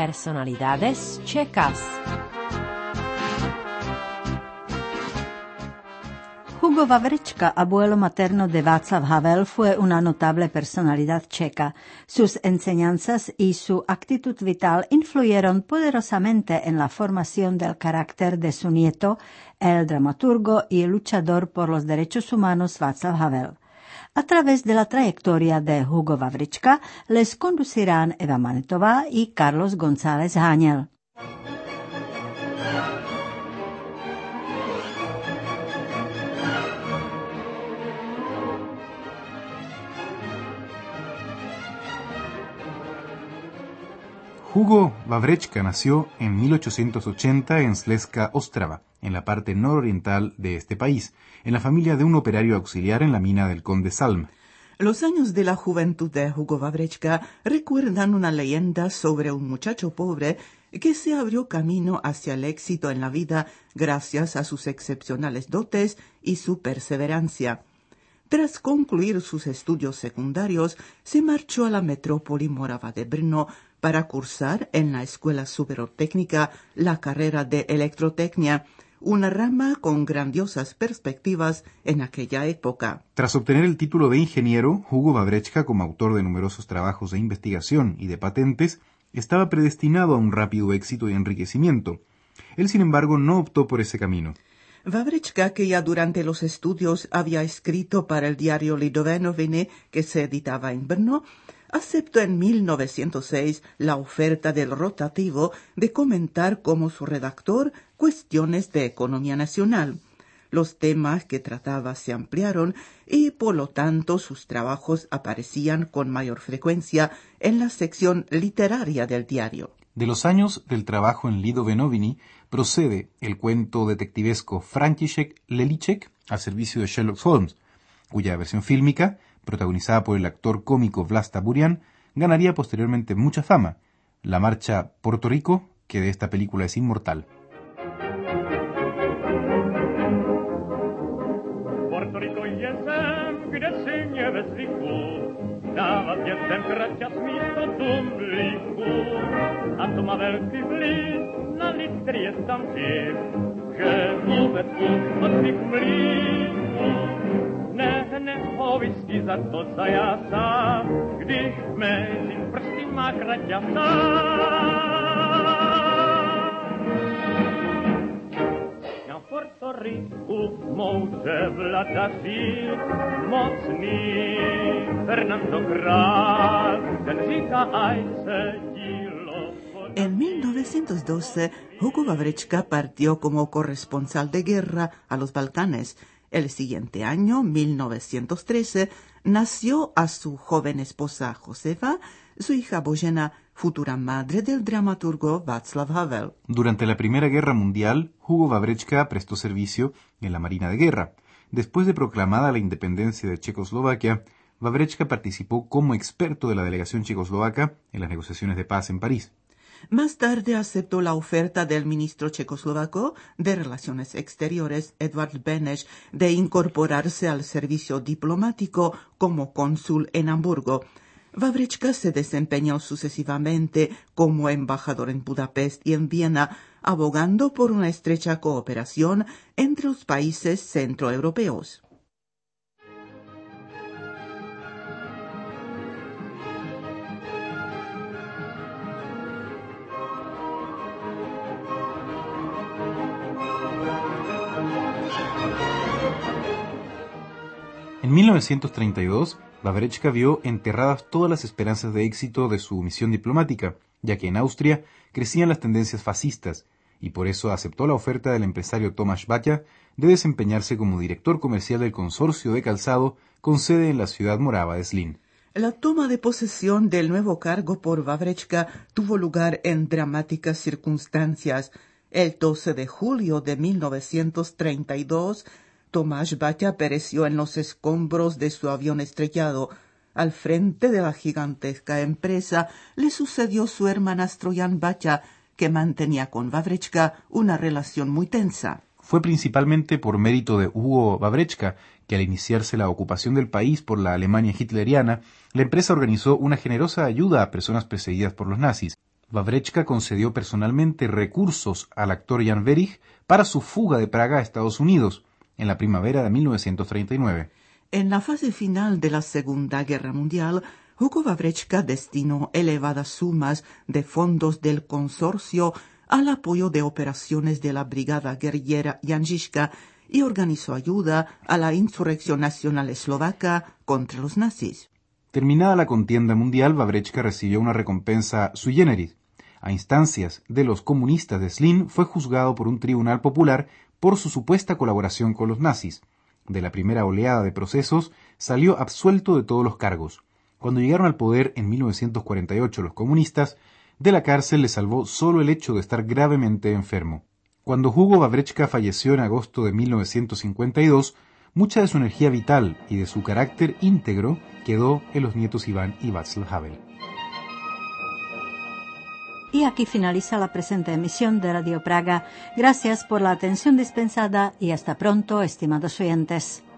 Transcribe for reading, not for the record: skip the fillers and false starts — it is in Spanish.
Personalidades checas. Hugo Wawryczka, abuelo materno de Václav Havel, fue una notable personalidad checa. Sus enseñanzas y su actitud vital influyeron poderosamente en la formación del carácter de su nieto, el dramaturgo y luchador por los derechos humanos Václav Havel. A través de la trayectoria de Hugo Wawryczka les conducirán Eva Manetová y Carlos González Hañel. Hugo Wawryczka nació en 1880 en Śląska Ostrava, en la parte nororiental de este país, en la familia de un operario auxiliar en la mina del Conde Salm. Los años de la juventud de Hugo Wawryczka recuerdan una leyenda sobre un muchacho pobre que se abrió camino hacia el éxito en la vida gracias a sus excepcionales dotes y su perseverancia. Tras concluir sus estudios secundarios, se marchó a la metrópoli morava de Brno para cursar en la Escuela Superior Técnica la carrera de electrotecnia, una rama con grandiosas perspectivas en aquella época. Tras obtener el título de ingeniero, Hugo Wawryczka, como autor de numerosos trabajos de investigación y de patentes, estaba predestinado a un rápido éxito y enriquecimiento. Él, sin embargo, no optó por ese camino. Wawryczka, que ya durante los estudios había escrito para el diario Lidové Noviny, que se editaba en Brno, aceptó en 1906 la oferta del rotativo de comentar como su redactor cuestiones de economía nacional. Los temas que trataba se ampliaron y, por lo tanto, sus trabajos aparecían con mayor frecuencia en la sección literaria del diario. De los años del trabajo en Lidové Noviny procede el cuento detectivesco František Leliček al servicio de Sherlock Holmes, cuya versión fílmica, protagonizada por el actor cómico Vlasta Burian, ganaría posteriormente mucha fama. La marcha Puerto Rico, que de esta película es inmortal. Puerto Rico jesem, kde si mě ve zvyku, dávat dětem kraťa smísto tumblíku. A to má velký vliv, na litr je tam vtip, že vůbec od svých mlíků. Nehovisky za to zajásá, když mezi prsty má kraťata. Na Puerto Riku moudře vladaří, mocný Fernando Král, ten říká, aj se dílo. En 1912, Hugo Wawryczka partió como corresponsal de guerra a los Balcanes. El siguiente año, 1913, nació a su joven esposa Josefa, su hija Božena, futura madre del dramaturgo Václav Havel. Durante la Primera Guerra Mundial, Hugo Wawryczka prestó servicio en la Marina de Guerra. Después de proclamada la independencia de Checoslovaquia, Wawryczka participó como experto de la delegación checoslovaca en las negociaciones de paz en París. Más tarde aceptó la oferta del ministro checoslovaco de Relaciones Exteriores, Edvard Beneš, de incorporarse al servicio diplomático como cónsul en Hamburgo. Wawryczka se desempeñó sucesivamente como embajador en Budapest y en Viena, abogando por una estrecha cooperación entre los países centroeuropeos. En 1932, Wawryczka vio enterradas todas las esperanzas de éxito de su misión diplomática, ya que en Austria crecían las tendencias fascistas, y por eso aceptó la oferta del empresario Tomasz Bacsa de desempeñarse como director comercial del consorcio de calzado con sede en la ciudad morava de Zlín. La toma de posesión del nuevo cargo por Wawryczka tuvo lugar en dramáticas circunstancias. El 12 de julio de 1932, Tomasz Bacsa pereció en los escombros de su avión estrellado. Al frente de la gigantesca empresa le sucedió su hermanastro Jan Bacsa, que mantenía con Wawryczka una relación muy tensa. Fue principalmente por mérito de Hugo Wawryczka que al iniciarse la ocupación del país por la Alemania hitleriana, la empresa organizó una generosa ayuda a personas perseguidas por los nazis. Wawreczka concedió personalmente recursos al actor Jan Werich para su fuga de Praga a Estados Unidos en la primavera de 1939. En la fase final de la Segunda Guerra Mundial, Hugo Wawreczka destinó elevadas sumas de fondos del consorcio al apoyo de operaciones de la Brigada Guerrillera Janžiška y organizó ayuda a la insurrección nacional eslovaca contra los nazis. Terminada la contienda mundial, Wawreczka recibió una recompensa sui generis. A instancias de los comunistas de Zlín, fue juzgado por un tribunal popular por su supuesta colaboración con los nazis. De la primera oleada de procesos, salió absuelto de todos los cargos. Cuando llegaron al poder en 1948 los comunistas, de la cárcel le salvó solo el hecho de estar gravemente enfermo. Cuando Hugo Wawreczka falleció en agosto de 1952, mucha de su energía vital y de su carácter íntegro quedó en los nietos Iván y Václav Havel. Y aquí finaliza la presente emisión de Radio Praga. Gracias por la atención dispensada y hasta pronto, estimados oyentes.